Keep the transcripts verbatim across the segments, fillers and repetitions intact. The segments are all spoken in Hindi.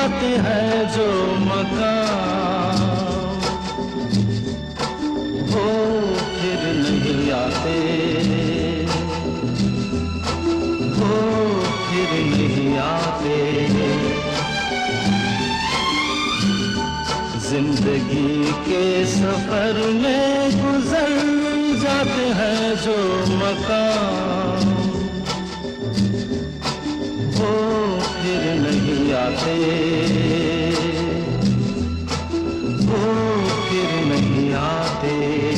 जाते हैं जो मकान, वो फिर नहीं आते, वो फिर नहीं आते। जिंदगी के सफर में गुजर जाते हैं जो मकान, वो फिर नहीं आते, वो फिर नहीं आते।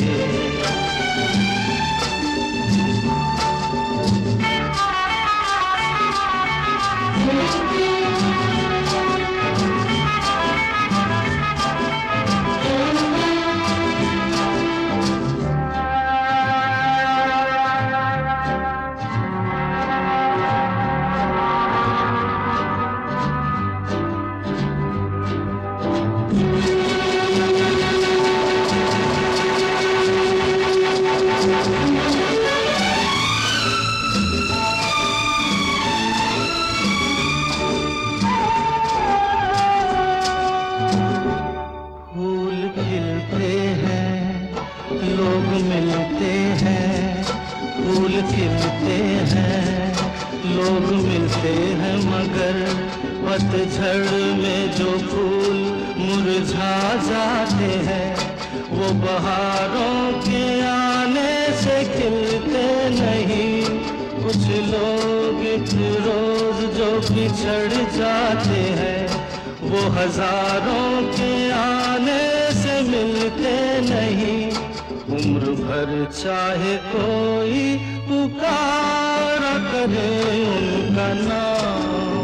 लोग मिलते हैं, फूल खिलते हैं, लोग मिलते हैं, मगर पतझड़ में जो फूल मुरझा जाते हैं, वो बहारों के आने से खिलते नहीं। कुछ लोग एक रोज जो बिछड़ जाते हैं, वो हजारों के आने से मिलते नहीं। उम्र भर चाहे कोई पुकारा करे उनका नाम,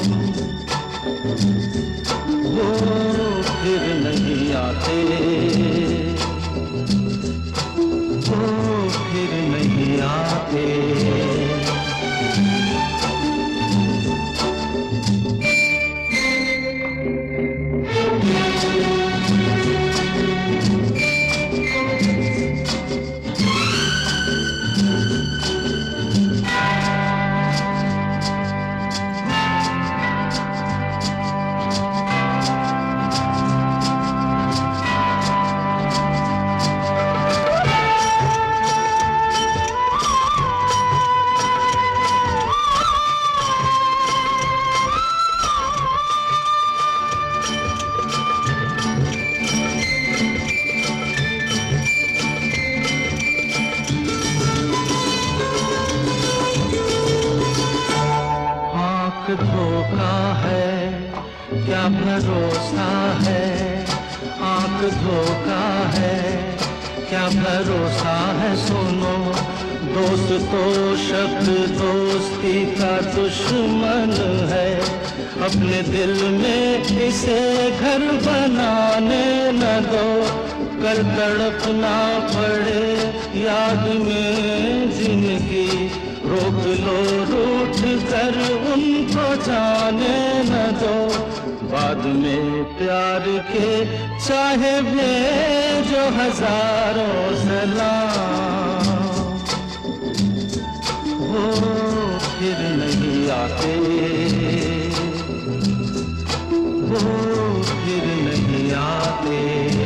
वो फिर नहीं आते, वो फिर नहीं आते। धोखा है क्या भरोसा है, आंख धोखा है क्या भरोसा है। सुनो दोस्त तो शब्द दोस्ती का दुश्मन है, अपने दिल में इसे घर बनाने न दो। कल तड़पना पड़े याद में जिंदगी, रोक लो रूठ कर उनको जाने न दो। बाद में प्यार के चाहे भेजो हजारों सलाम, वो फिर नहीं आते, वो फिर नहीं आते।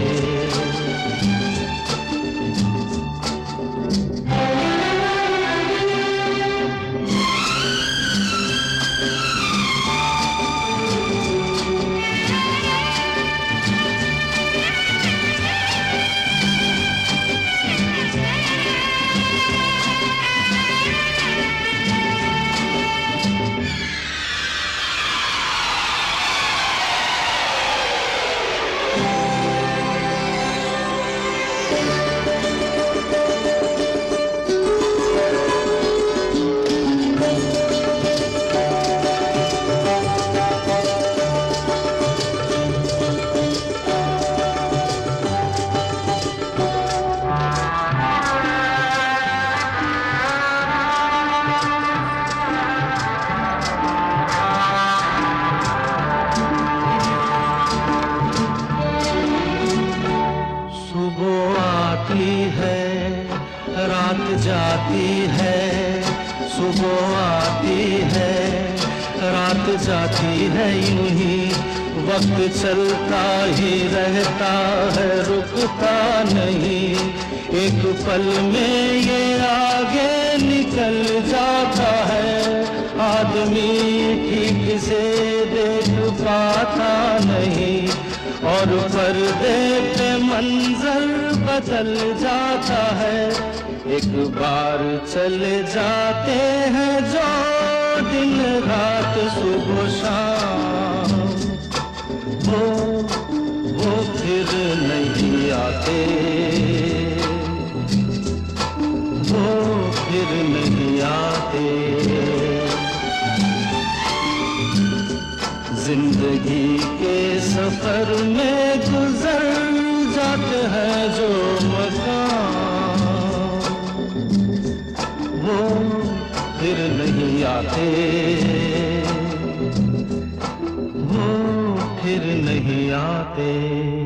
रात जाती है, सुबह आती है, रात जाती है, यूं ही वक्त चलता ही रहता है, रुकता नहीं। एक पल में ये आगे निकल जाता है, आदमी ठीक से देख पाता नहीं, और पर्दे पे मंजर बदल जाता है। एक बार चले जाते हैं जो दिन रात सुबह शाम, वो वो फिर नहीं आते, वो फिर नहीं आते। जिंदगी के सफर में गुजर जाते हैं जो मकाम, वो फिर नहीं आते, वो फिर नहीं आते।